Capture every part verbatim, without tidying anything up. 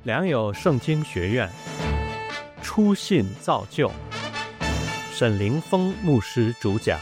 良友圣经学院初信造就，沈凌峰牧师主讲。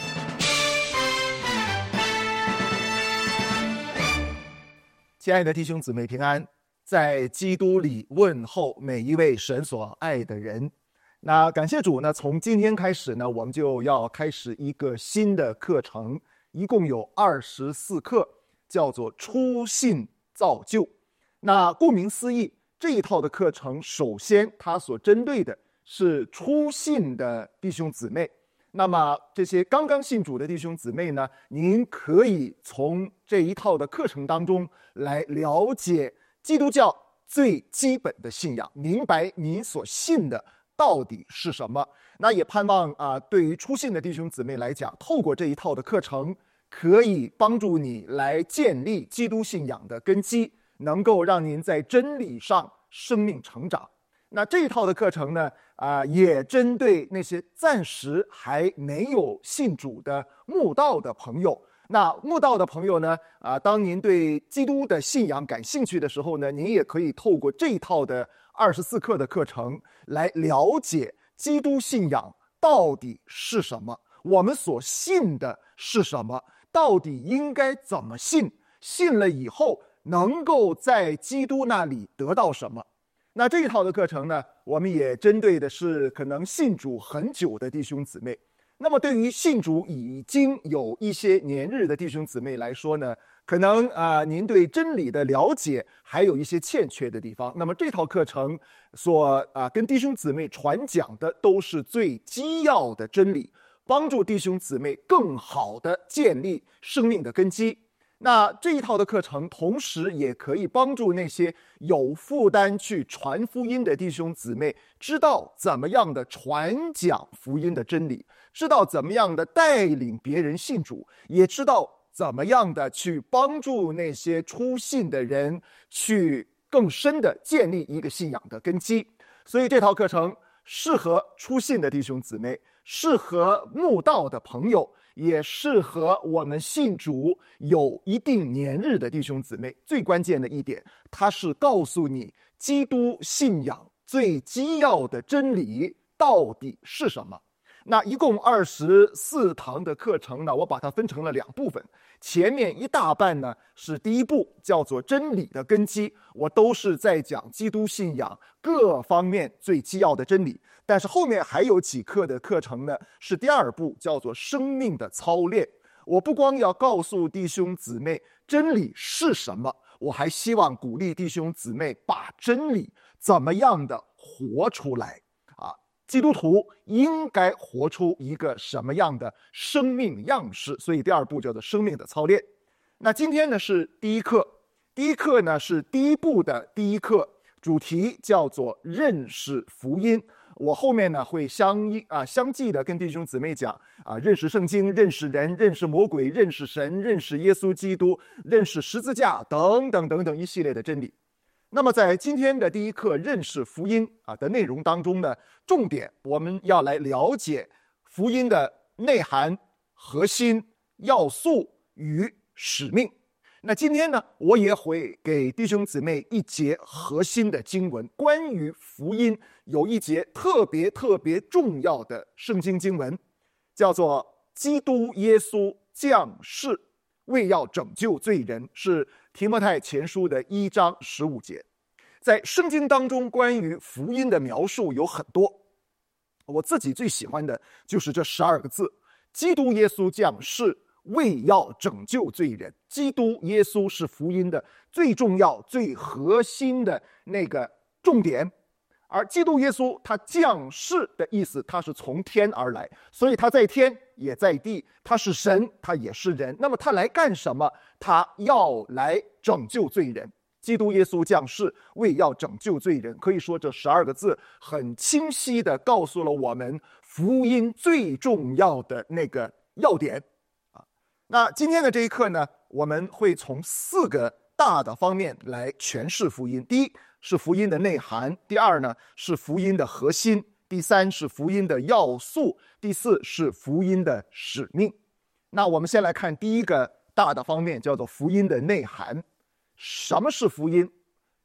亲爱的弟兄姊妹平安，在基督里问候每一位神所爱的人。那感谢主呢，从今天开始呢，我们就要开始一个新的课程，一共有二十四课，叫做初信造就。那顾名思义，这一套的课程首先它所针对的是初信的弟兄姊妹。那么这些刚刚信主的弟兄姊妹呢，您可以从这一套的课程当中来了解基督教最基本的信仰，明白您所信的到底是什么。那也盼望啊、呃，对于初信的弟兄姊妹来讲，透过这一套的课程，可以帮助你来建立基督信仰的根基，能够让您在真理上生命成长。那这一套的课程呢，啊、呃，也针对那些暂时还没有信主的慕道的朋友。那慕道的朋友呢，啊、呃，当您对基督的信仰感兴趣的时候呢，您也可以透过这一套的二十四课的课程来了解基督信仰到底是什么，我们所信的是什么，到底应该怎么信，信了以后能够在基督那里得到什么。那这一套的课程呢，我们也针对的是可能信主很久的弟兄姊妹。那么对于信主已经有一些年日的弟兄姊妹来说呢，可能啊、呃，您对真理的了解还有一些欠缺的地方。那么这套课程所啊、呃、跟弟兄姊妹传讲的都是最基要的真理，帮助弟兄姊妹更好的建立生命的根基。那这一套的课程同时也可以帮助那些有负担去传福音的弟兄姊妹，知道怎么样的传讲福音的真理，知道怎么样的带领别人信主，也知道怎么样的去帮助那些初信的人去更深的建立一个信仰的根基。所以这套课程适合初信的弟兄姊妹，适合慕道的朋友，也适合我们信主有一定年日的弟兄姊妹。最关键的一点，它是告诉你基督信仰最基要的真理到底是什么。那一共二十四堂的课程呢，我把它分成了两部分。前面一大半呢是第一部，叫做真理的根基，我都是在讲基督信仰各方面最基要的真理。但是后面还有几课的课程呢，是第二部，叫做生命的操练。我不光要告诉弟兄姊妹真理是什么，我还希望鼓励弟兄姊妹把真理怎么样的活出来啊！基督徒应该活出一个什么样的生命样式？所以第二步叫做生命的操练。那今天呢是第一课，第一课呢是第一部的第一课，主题叫做认识福音。我后面呢会相啊相继的跟弟兄姊妹讲啊，认识圣经，认识人，认识魔鬼，认识神，认识耶稣基督，认识十字架等等等等一系列的真理。那么在今天的第一课认识福音啊的内容当中呢，重点我们要来了解福音的内涵、核心、要素与使命。那今天呢，我也会给弟兄姊妹一节核心的经文，关于福音有一节特别特别重要的圣经经文，叫做基督耶稣降世为要拯救罪人，是提摩太前书的一章十五节。在圣经当中关于福音的描述有很多，我自己最喜欢的就是这十二个字，基督耶稣降世为要拯救罪人。基督耶稣是福音的最重要最核心的那个重点，而基督耶稣他降世的意思，他是从天而来，所以他在天也在地，他是神，他也是人。那么他来干什么？他要来拯救罪人。基督耶稣降世为要拯救罪人，可以说这十二个字很清晰地告诉了我们福音最重要的那个要点。那今天的这一课呢，我们会从四个大的方面来诠释福音。第一是福音的内涵，第二呢是福音的核心，第三是福音的要素，第四是福音的使命。那我们先来看第一个大的方面，叫做福音的内涵。什么是福音？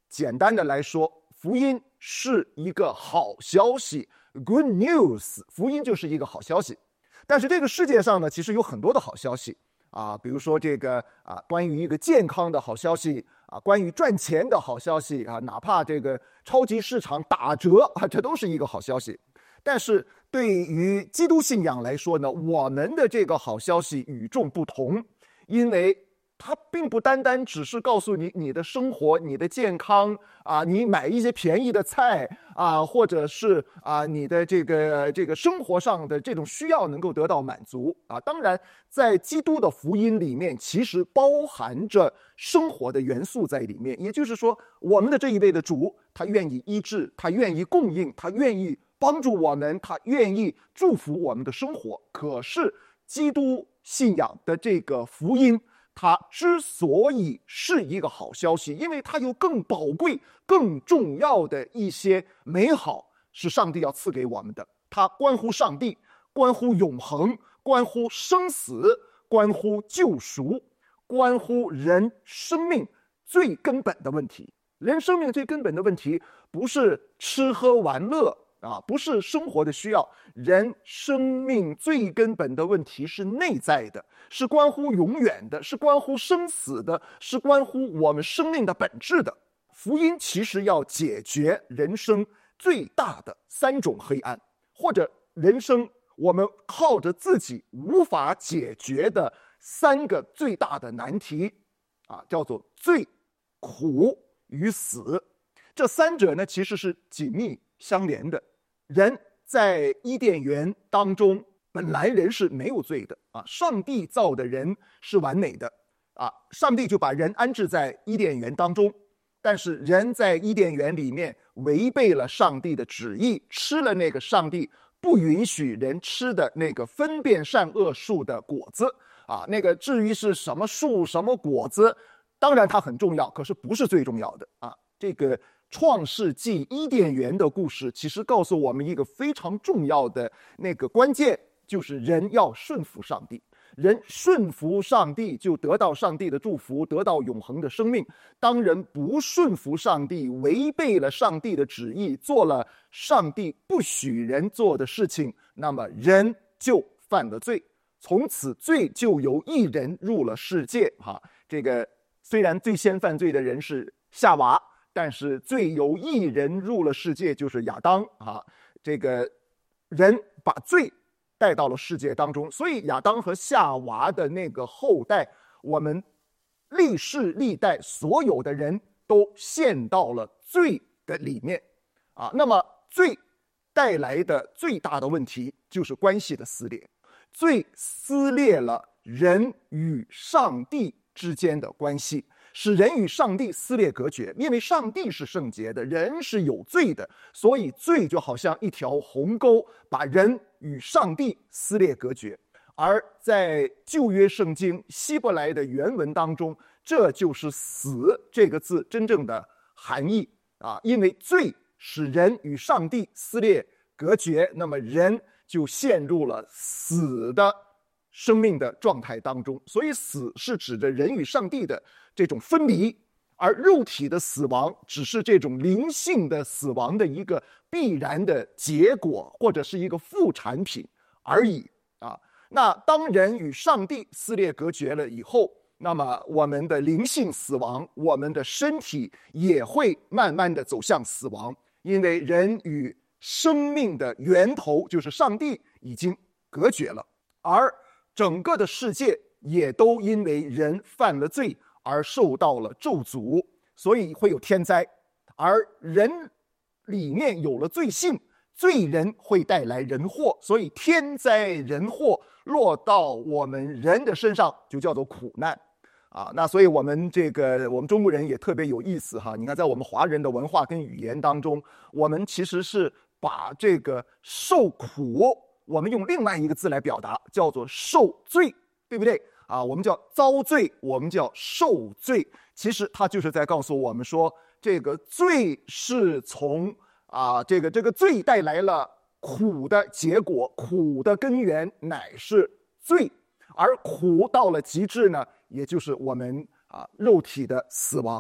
简单的来说，福音是一个好消息 ，good news， 福音就是一个好消息。但是这个世界上呢，其实有很多的好消息啊，比如说这个啊，关于一个健康的好消息啊，关于赚钱的好消息啊，哪怕这个超级市场打折啊，这都是一个好消息。但是对于基督信仰来说呢，我们的这个好消息与众不同，因为它并不单单只是告诉你你的生活、你的健康啊，你买一些便宜的菜啊，或者是啊你的这个这个生活上的这种需要能够得到满足啊。当然，在基督的福音里面，其实包含着生活的元素在里面。也就是说，我们的这一位的主，他愿意医治，他愿意供应，他愿意帮助我们，他愿意祝福我们的生活。可是，基督信仰的这个福音，它之所以是一个好消息，因为它有更宝贵、更重要的一些美好是上帝要赐给我们的。它关乎上帝，关乎永恒，关乎生死，关乎救赎，关乎人生命最根本的问题。人生命最根本的问题不是吃喝玩乐啊，不是生活的需要，人生命最根本的问题是内在的，是关乎永远的，是关乎生死的，是关乎我们生命的本质的。福音其实要解决人生最大的三种黑暗，或者人生我们靠着自己无法解决的三个最大的难题啊，叫做罪、苦与死。这三者呢，其实是紧密相连的。人在伊甸园当中，本来人是没有罪的啊，上帝造的人是完美的啊，上帝就把人安置在伊甸园当中。但是人在伊甸园里面违背了上帝的旨意，吃了那个上帝不允许人吃的那个分辨善恶树的果子啊，那个至于是什么树什么果子，当然它很重要，可是不是最重要的啊。这个创世纪伊甸园的故事其实告诉我们一个非常重要的那个关键，就是人要顺服上帝。人顺服上帝就得到上帝的祝福，得到永恒的生命。当人不顺服上帝，违背了上帝的旨意，做了上帝不许人做的事情，那么人就犯了罪。从此罪就由一人入了世界哈，这个虽然最先犯罪的人是夏娃，但是罪由一人入了世界，就是亚当啊。这个人把罪带到了世界当中，所以亚当和夏娃的那个后代，我们历世历代所有的人都陷到了罪的里面啊。那么罪带来的最大的问题就是关系的撕裂，罪撕裂了人与上帝之间的关系，使人与上帝撕裂隔绝。因为上帝是圣洁的，人是有罪的，所以罪就好像一条鸿沟，把人与上帝撕裂隔绝。而在旧约圣经希伯来的原文当中，这就是死这个字真正的含义啊！因为罪使人与上帝撕裂隔绝，那么人就陷入了死的生命的状态当中。所以死是指着人与上帝的这种分离，而肉体的死亡只是这种灵性的死亡的一个必然的结果，或者是一个副产品而已啊。那当人与上帝撕裂隔绝了以后，那么我们的灵性死亡，我们的身体也会慢慢的走向死亡，因为人与生命的源头就是上帝已经隔绝了，而整个的世界也都因为人犯了罪而受到了咒诅，所以会有天灾。而人里面有了罪性，罪人会带来人祸，所以天灾人祸落到我们人的身上就叫做苦难啊。那所以我们这个我们中国人也特别有意思哈，你看在我们华人的文化跟语言当中，我们其实是把这个受苦，我们用另外一个字来表达，叫做受罪，对不对啊？我们叫遭罪，我们叫受罪。其实它就是在告诉我们说，这个罪是从啊，这个这个罪带来了苦的结果，苦的根源乃是罪，而苦到了极致呢，也就是我们啊肉体的死亡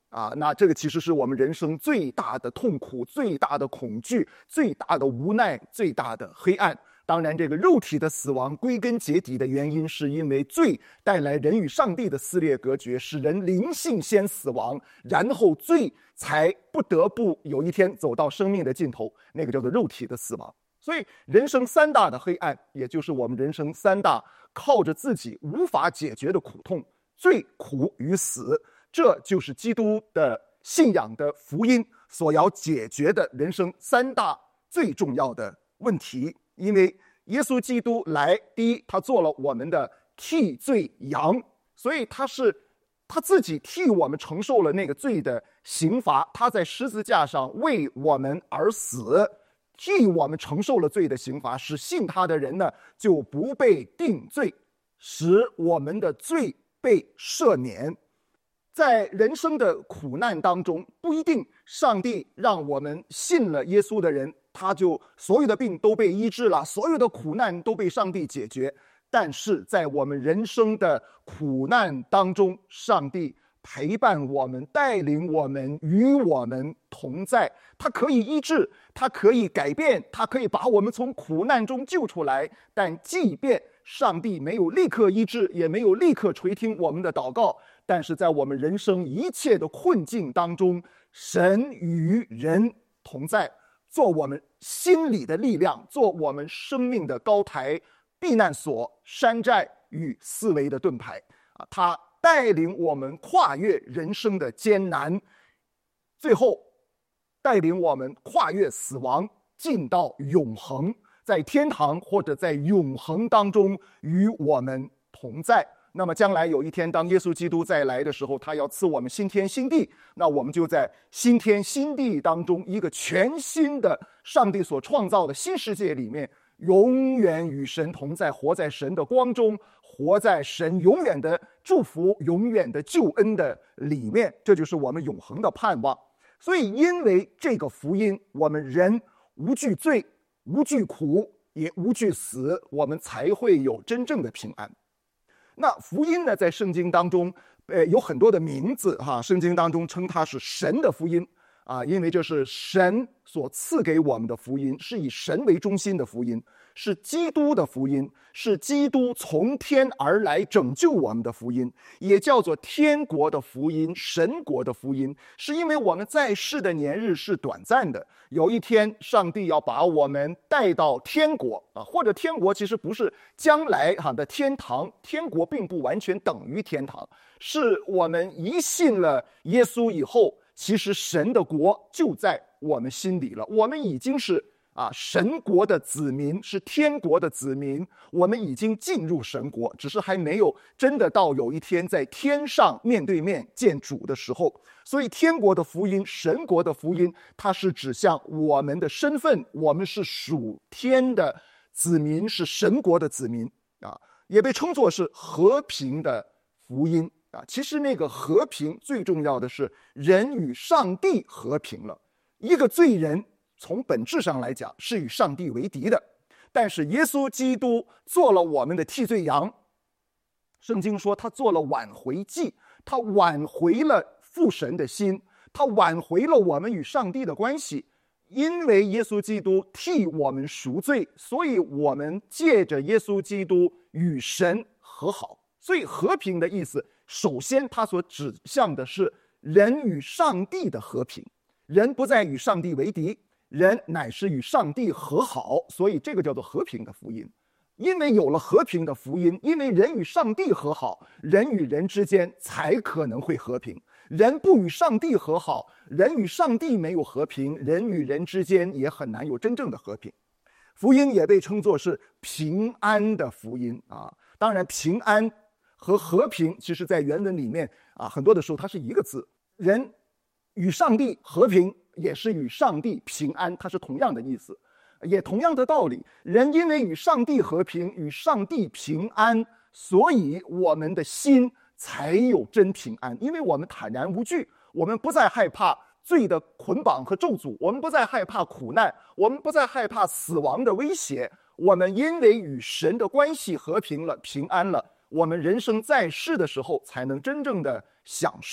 啊，那这个其实是我们人生最大的痛苦、最大的恐惧、最大的无奈、最大的黑暗。当然，这个肉体的死亡归根结底的原因，是因为罪带来人与上帝的撕裂隔绝，使人灵性先死亡，然后罪才不得不有一天走到生命的尽头，那个叫做肉体的死亡。所以人生三大的黑暗，也就是我们人生三大靠着自己无法解决的苦痛：罪、苦与死。这就是基督的信仰的福音所要解决的人生三大最重要的问题。因为耶稣基督来，第一，他做了我们的替罪羊，所以他是他自己替我们承受了那个罪的刑罚，他在十字架上为我们而死，替我们承受了罪的刑罚，使信他的人呢就不被定罪，使我们的罪被赦免。在人生的苦难当中，不一定上帝让我们信了耶稣的人，他就所有的病都被医治了，所有的苦难都被上帝解决。但是在我们人生的苦难当中，上帝陪伴我们，带领我们，与我们同在。他可以医治，他可以改变，他可以把我们从苦难中救出来。但即便上帝没有立刻医治，也没有立刻垂听我们的祷告，但是在我们人生一切的困境当中，神与人同在，做我们心里的力量，做我们生命的高台、避难所、山寨与思维的盾牌。啊，他带领我们跨越人生的艰难，最后带领我们跨越死亡，进到永恒，在天堂或者在永恒当中与我们同在。那么将来有一天，当耶稣基督再来的时候，他要赐我们新天新地，那我们就在新天新地当中，一个全新的上帝所创造的新世界里面，永远与神同在，活在神的光中，活在神永远的祝福、永远的救恩的里面。这就是我们永恒的盼望。所以因为这个福音，我们人无惧罪、无惧苦，也无惧死，我们才会有真正的平安。那福音呢，在圣经当中呃，有很多的名字哈，圣经当中称它是神的福音啊，因为这是神所赐给我们的福音，是以神为中心的福音，是基督的福音，是基督从天而来拯救我们的福音，也叫做天国的福音、神国的福音。是因为我们在世的年日是短暂的，有一天上帝要把我们带到天国啊，或者天国其实不是将来哈的天堂，天国并不完全等于天堂，是我们一信了耶稣以后，其实神的国就在我们心里了，我们已经是啊神国的子民，是天国的子民，我们已经进入神国，只是还没有真的到有一天在天上面对面见主的时候。所以天国的福音、神国的福音，它是指向我们的身份，我们是属天的子民，是神国的子民啊，也被称作是和平的福音啊。其实那个和平最重要的是人与上帝和平了。一个罪人从本质上来讲是与上帝为敌的，但是耶稣基督做了我们的替罪羊，圣经说他做了挽回祭，他挽回了父神的心，他挽回了我们与上帝的关系。因为耶稣基督替我们赎罪，所以我们借着耶稣基督与神和好。所以和平的意思，首先他所指向的是人与上帝的和平，人不再与上帝为敌，人乃是与上帝和好，所以这个叫做和平的福音。因为有了和平的福音，因为人与上帝和好，人与人之间才可能会和平。人不与上帝和好，人与上帝没有和平，人与人之间也很难有真正的和平。福音也被称作是平安的福音啊。当然平安和和平其实在原文里面啊，很多的时候它是一个字，人与上帝和平也是与上帝平安，它是同样的意思，也同样的道理。人因为与上帝和平，与上帝平安，所以我们的心才有真平安。因为我们坦然无惧，我们不再害怕罪的捆绑和咒诅，我们不再害怕苦难，我们不再害怕死亡的威胁，我们因为与神的关系和平了，平安了，我们人生在世的时候才能真正的享受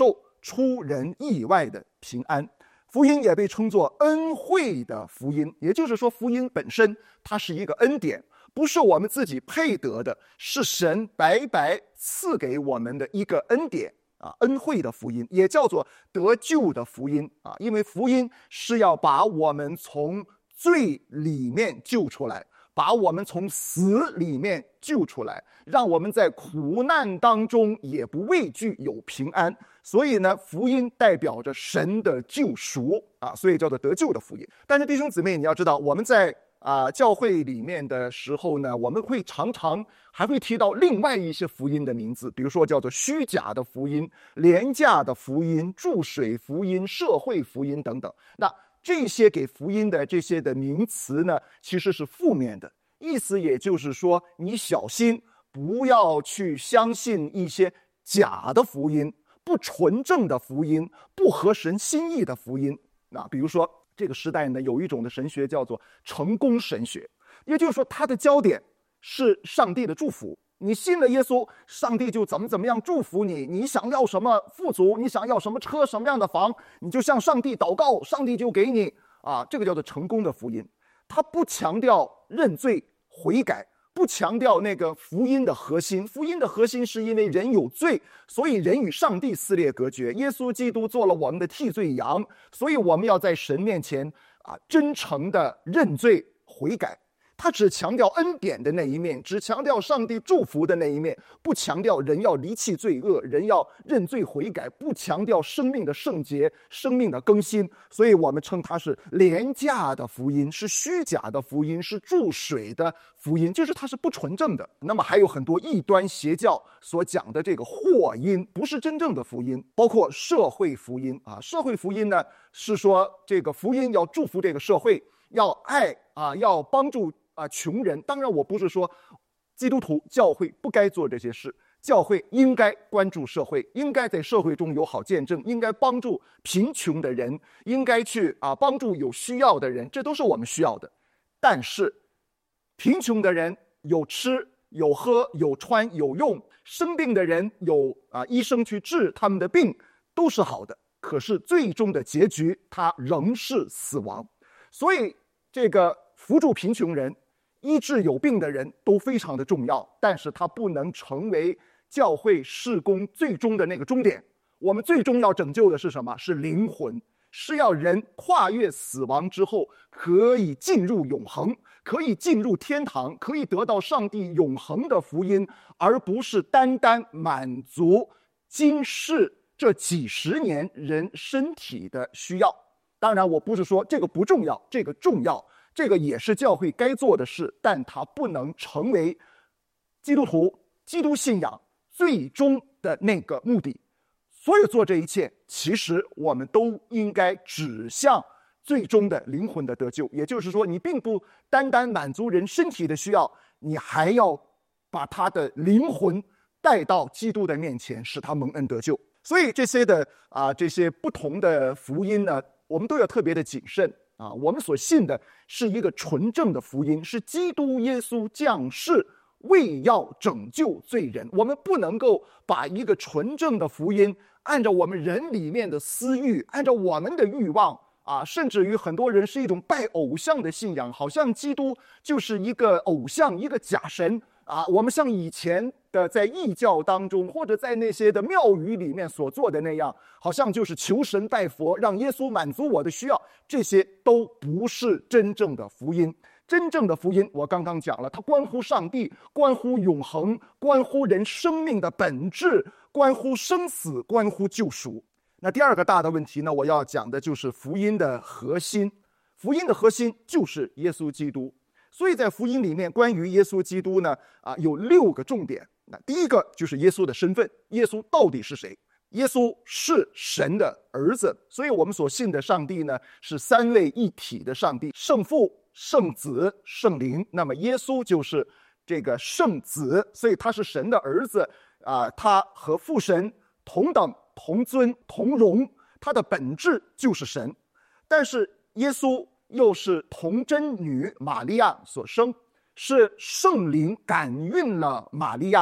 出人意外的平安。福音也被称作恩惠的福音，也就是说福音本身它是一个恩典，不是我们自己配得的，是神白白赐给我们的一个恩典啊，恩惠的福音，也叫做得救的福音啊，因为福音是要把我们从罪里面救出来，把我们从死里面救出来，让我们在苦难当中也不畏惧，有平安。所以呢，福音代表着神的救赎啊，所以叫做得救的福音。但是弟兄姊妹，你要知道，我们在啊教会里面的时候呢，我们会常常还会提到另外一些福音的名字，比如说叫做虚假的福音、廉价的福音、注水福音、社会福音等等。那这些给福音的这些的名词呢，其实是负面的，意思也就是说，你小心不要去相信一些假的福音、不纯正的福音、不合神心意的福音。那比如说这个时代呢，有一种的神学叫做成功神学，也就是说它的焦点是上帝的祝福，你信了耶稣，上帝就怎么怎么样祝福你，你想要什么富足，你想要什么车，什么样的房，你就向上帝祷告，上帝就给你啊，这个叫做成功的福音。它不强调认罪悔改，不强调那个福音的核心。福音的核心是因为人有罪，所以人与上帝撕裂隔绝，耶稣基督做了我们的替罪羊，所以我们要在神面前啊真诚的认罪悔改。他只强调恩典的那一面，只强调上帝祝福的那一面，不强调人要离弃罪恶，人要认罪悔改，不强调生命的圣洁，生命的更新。所以我们称它是廉价的福音，是虚假的福音，是注水的福音，就是它是不纯正的。那么还有很多异端邪教所讲的这个祸音，不是真正的福音，包括社会福音啊。社会福音呢，是说这个福音要祝福这个社会，要爱啊，要帮助啊，穷人。当然我不是说基督徒教会不该做这些事，教会应该关注社会，应该在社会中有好见证，应该帮助贫穷的人，应该去啊帮助有需要的人，这都是我们需要的。但是贫穷的人有吃有喝有穿有用，生病的人有啊医生去治他们的病，都是好的，可是最终的结局他仍是死亡。所以这个扶助贫穷人，医治有病的人都非常的重要，但是它不能成为教会事工最终的那个终点。我们最终要拯救的是什么？是灵魂，是要人跨越死亡之后可以进入永恒，可以进入天堂，可以得到上帝永恒的福音，而不是单单满足今世这几十年人身体的需要。当然我不是说这个不重要，这个重要，这个也是教会该做的事，但它不能成为基督徒基督信仰最终的那个目的。所以做这一切，其实我们都应该指向最终的灵魂的得救。也就是说，你并不单单满足人身体的需要，你还要把他的灵魂带到基督的面前，使他蒙恩得救。所以这些的啊，这些不同的福音呢，我们都要特别的谨慎啊。我们所信的是一个纯正的福音，是基督耶稣降世为要拯救罪人。我们不能够把一个纯正的福音按照我们人里面的私欲，按照我们的欲望啊，甚至于很多人是一种拜偶像的信仰，好像基督就是一个偶像，一个假神啊。我们像以前的在异教当中，或者在那些的庙宇里面所做的那样，好像就是求神拜佛，让耶稣满足我的需要，这些都不是真正的福音。真正的福音我刚刚讲了，它关乎上帝，关乎永恒，关乎人生命的本质，关乎生死，关乎救赎。那第二个大的问题呢，我要讲的就是福音的核心。福音的核心就是耶稣基督。所以在福音里面，关于耶稣基督呢，啊，有六个重点。那第一个就是耶稣的身份，耶稣到底是谁？耶稣是神的儿子，所以我们所信的上帝呢，是三位一体的上帝，圣父、圣子、圣灵。那么耶稣就是这个圣子，所以他是神的儿子啊，他和父神同等、同尊、同荣，他的本质就是神。但是耶稣又是童贞女玛利亚所生，是圣灵感孕了玛利亚，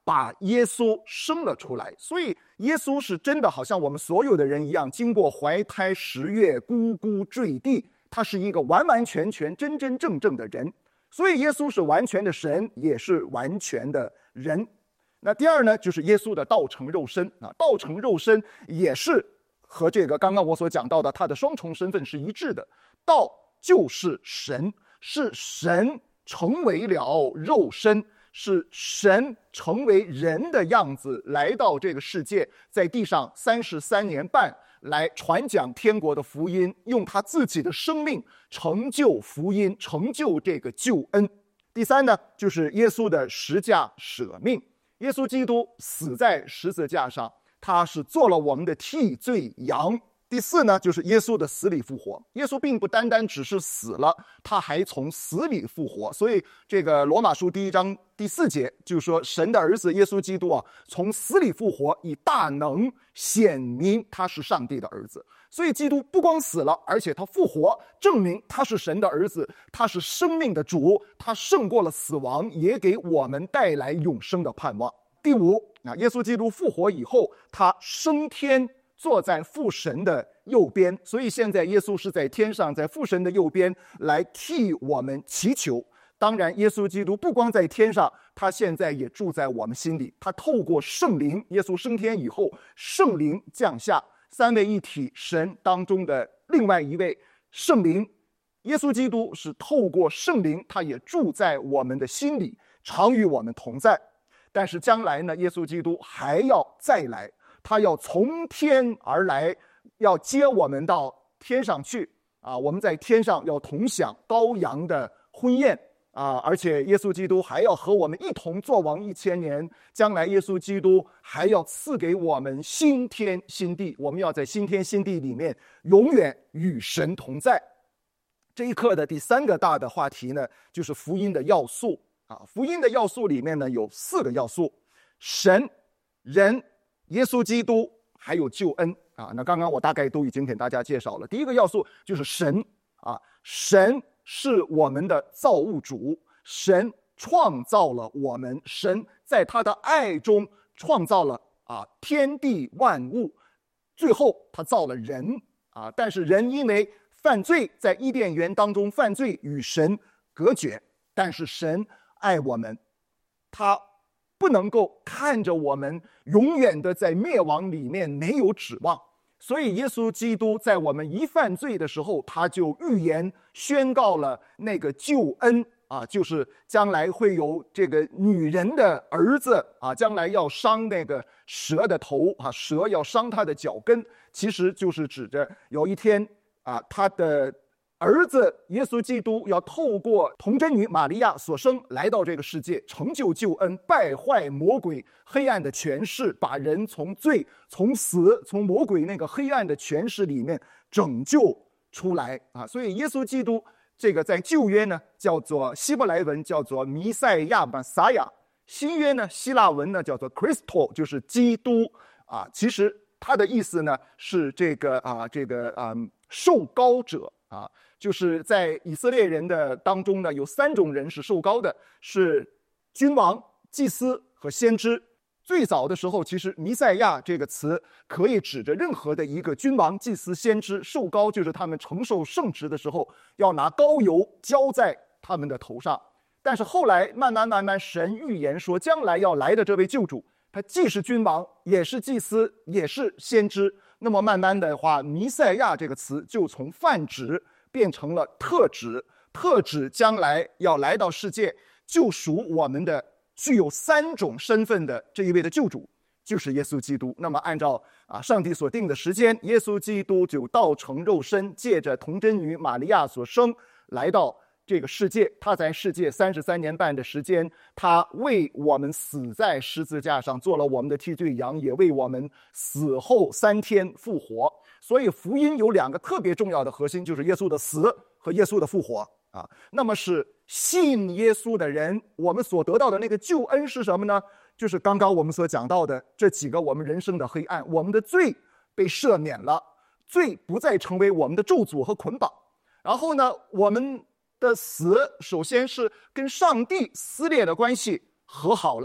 把耶稣生了出来。所以耶稣是真的好像我们所有的人一样，经过怀胎十月，咕咕坠地，他是一个完完全全真真正正的人。所以耶稣是完全的神，也是完全的人。那第二呢，就是耶稣的道成肉身啊，道成肉身也是和这个刚刚我所讲到的他的双重身份是一致的。道就是神，是神成为了肉身，是神成为人的样子来到这个世界，在地上三十三年半来传讲天国的福音，用他自己的生命成就福音，成就这个救恩。第三呢，就是耶稣的十架舍命。耶稣基督死在十字架上，他是做了我们的替罪羊。第四呢，就是耶稣的死里复活。耶稣并不单单只是死了，他还从死里复活。所以这个罗马书第一章第四节就是说，神的儿子耶稣基督啊，从死里复活，以大能显明他是上帝的儿子。所以基督不光死了，而且他复活，证明他是神的儿子，他是生命的主，他胜过了死亡，也给我们带来永生的盼望。第五，耶稣基督复活以后，他升天，坐在父神的右边。所以现在耶稣是在天上，在父神的右边来替我们祈求。当然耶稣基督不光在天上，他现在也住在我们心里。他透过圣灵，耶稣升天以后，圣灵降下，三位一体神当中的另外一位圣灵，耶稣基督是透过圣灵，他也住在我们的心里，常与我们同在。但是将来呢，耶稣基督还要再来，他要从天而来，要接我们到天上去啊！我们在天上要同享羔羊的婚宴啊！而且耶稣基督还要和我们一同作王一千年。将来耶稣基督还要赐给我们新天新地，我们要在新天新地里面永远与神同在。这一课的第三个大的话题呢，就是福音的要素啊！福音的要素里面呢有四个要素：神、人、耶稣基督还有救恩啊。那刚刚我大概都已经给大家介绍了。第一个要素就是神啊，神是我们的造物主，神创造了我们，神在他的爱中创造了啊天地万物，最后他造了人啊。但是人因为犯罪，在伊甸园当中犯罪，与神隔绝。但是神爱我们，他不能够看着我们永远的在灭亡里面没有指望。所以耶稣基督在我们一犯罪的时候，他就预言宣告了那个救恩啊，就是将来会有这个女人的儿子啊，将来要伤那个蛇的头啊，蛇要伤他的脚跟，其实就是指着有一天啊，他的儿子耶稣基督要透过童贞女玛利亚所生来到这个世界，成就救恩，败坏魔鬼黑暗的权势，把人从罪、从死、从魔鬼那个黑暗的权势里面拯救出来啊！所以耶稣基督这个在旧约呢叫做希伯来文叫做弥赛亚嘛撒亚，新约呢希腊文呢叫做 Christo， 就是基督啊。其实它的意思呢是这个啊这个啊受膏者啊。就是在以色列人的当中呢，有三种人是受膏的，是君王、祭司和先知。最早的时候，其实弥赛亚这个词可以指着任何的一个君王、祭司、先知。受膏就是他们承受圣职的时候，要拿膏油浇在他们的头上。但是后来慢慢慢慢，神预言说，将来要来的这位救主，他既是君王，也是祭司，也是先知。那么慢慢的话，弥赛亚这个词就从泛指变成了特指，特指将来要来到世界救赎我们的具有三种身份的这一位的救主，就是耶稣基督。那么按照啊上帝所定的时间，耶稣基督就道成肉身，借着童贞女玛利亚所生来到这个世界。他在世界三十三年半的时间，他为我们死在十字架上，做了我们的替罪羊，也为我们死后三天复活。所以福音有两个特别重要的核心，就是耶稣的死和耶稣的复活啊。那么是信耶稣的人，我们所得到的那个救恩是什么呢？就是刚刚我们所讲到的这几个我们人生的黑暗，我们的罪被赦免了，罪不再成为我们的咒诅和捆绑。然后呢，我们的死首先是跟上帝撕裂的关系和好了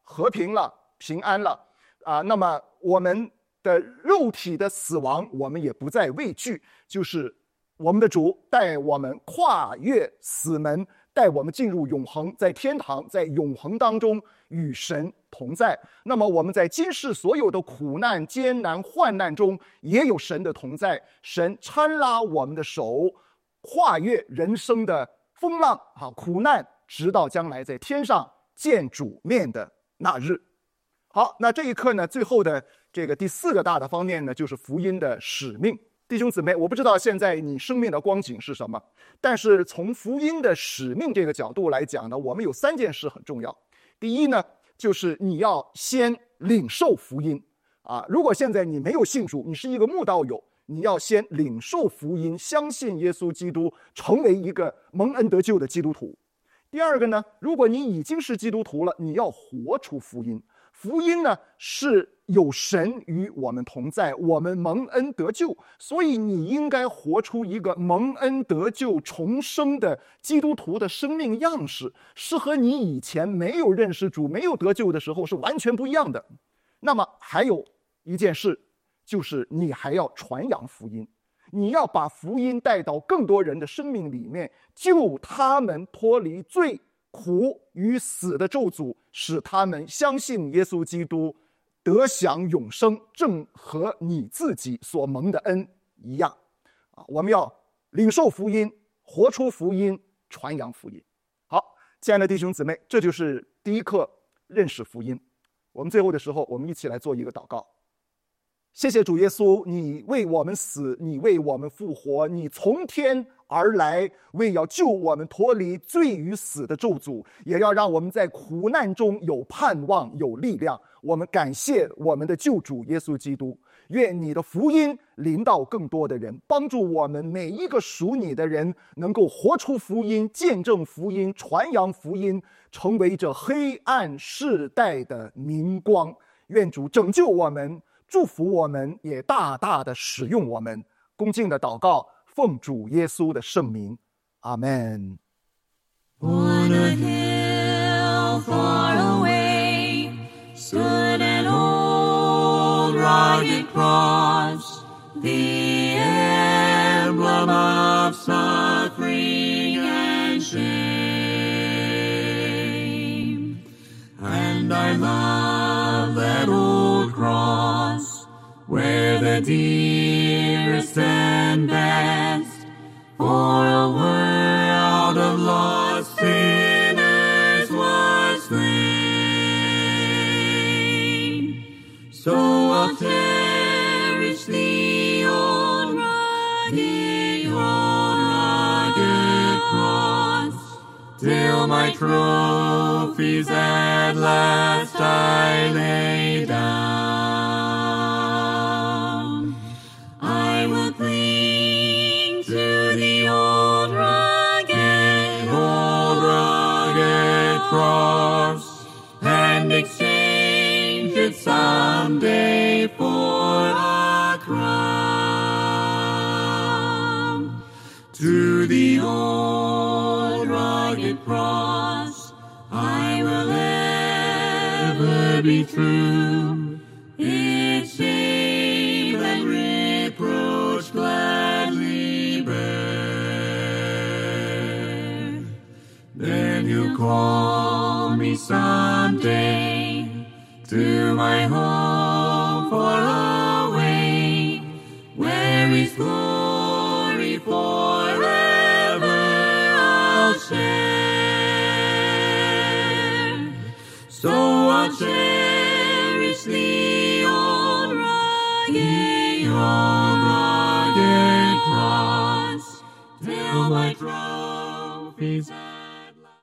和平了，平安了啊。那么我们的肉体的死亡，我们也不再畏惧，就是我们的主带我们跨越死门，带我们进入永恒，在天堂，在永恒当中与神同在。那么我们在今世所有的苦难、艰难、患难中，也有神的同在，神搀拉我们的手，跨越人生的风浪啊苦难，直到将来在天上见主面的那日。好，那这一课呢，最后的这个第四个大的方面呢，就是福音的使命。弟兄姊妹，我不知道现在你生命的光景是什么，但是从福音的使命这个角度来讲呢，我们有三件事很重要。第一呢，就是你要先领受福音啊。如果现在你没有信主，你是一个慕道友，你要先领受福音，相信耶稣基督，成为一个蒙恩得救的基督徒。第二个呢，如果你已经是基督徒了，你要活出福音。福音呢，是有神与我们同在，我们蒙恩得救，所以你应该活出一个蒙恩得救重生的基督徒的生命样式，是和你以前没有认识主、没有得救的时候是完全不一样的。那么还有一件事，就是你还要传扬福音，你要把福音带到更多人的生命里面，救他们脱离罪苦与死的咒诅，使他们相信耶稣基督，得享永生，正和你自己所蒙的恩一样啊！我们要领受福音，活出福音，传扬福音。好，亲爱的弟兄姊妹，这就是第一课，认识福音。我们最后的时候，我们一起来做一个祷告。谢谢主耶稣，你为我们死，你为我们复活，你从天而来，为要救我们脱离罪与死的咒诅，也要让我们在苦难中有盼望、有力量。我们感谢我们的救主耶稣基督，愿你的福音临到更多的人，帮助我们每一个属你的人能够活出福音，见证福音，传扬福音，成为这黑暗世代的明光。愿主拯救我们，祝福我们，也大大的使用我们。恭敬的祷告，奉主耶稣的圣名，阿们。 On a hill far away stood an old rugged cross, the emblem of suffering and shame. And I love that old cross, where the dearest and best for a world of lost sinners was slain. So I'll cherish the old rugged, old rugged cross, till my trophies at last I lay down. I will cling to the old rugged, old rugged cross, and exchange it someday for a crown. To the old rugged cross I will ever be true, its shame and reproach gladly bear. Then you'll call me someday to my home far away, where His glory forever I'll share. So I'll cherish the old rugged, old rugged cross, till my trophies